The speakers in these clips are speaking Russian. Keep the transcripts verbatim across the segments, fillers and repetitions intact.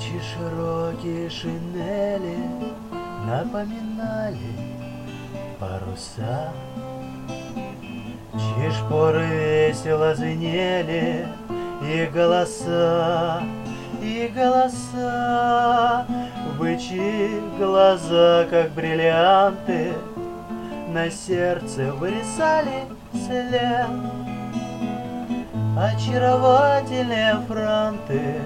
Чьи широкие шинели напоминали паруса, чьи шпоры весело звенели, и голоса, и голоса, в бычьи глаза, как бриллианты, на сердце вырисали след. Очаровательные франты,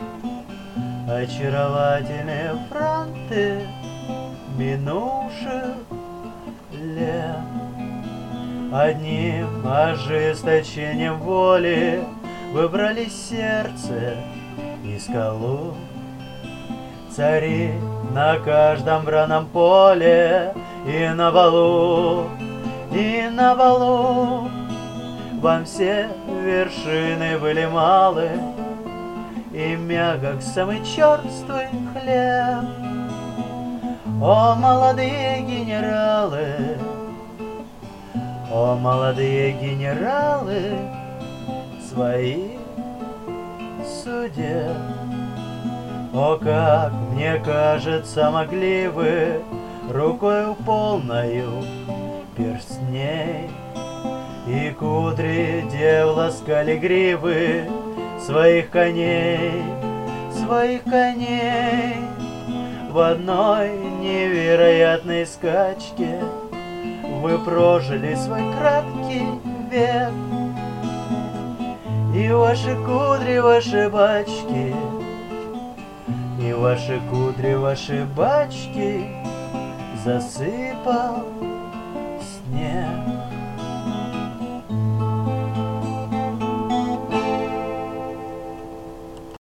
очаровательные франты минувших лет. Одним ожесточением воли выбрали сердце и скалу. Цари на каждом бранном поле и на балу, и на балу. Вам все вершины были малы, и мягок самый черствый хлеб. О, молодые генералы, о, молодые генералы, свои судеб. О, как мне кажется, могли вы рукою полною перстней и кудри дев ласкали гривы своих коней, своих коней. В одной невероятной скачке вы прожили свой краткий век. И ваши кудри, ваши бачки, и ваши кудри, ваши бачки засыпал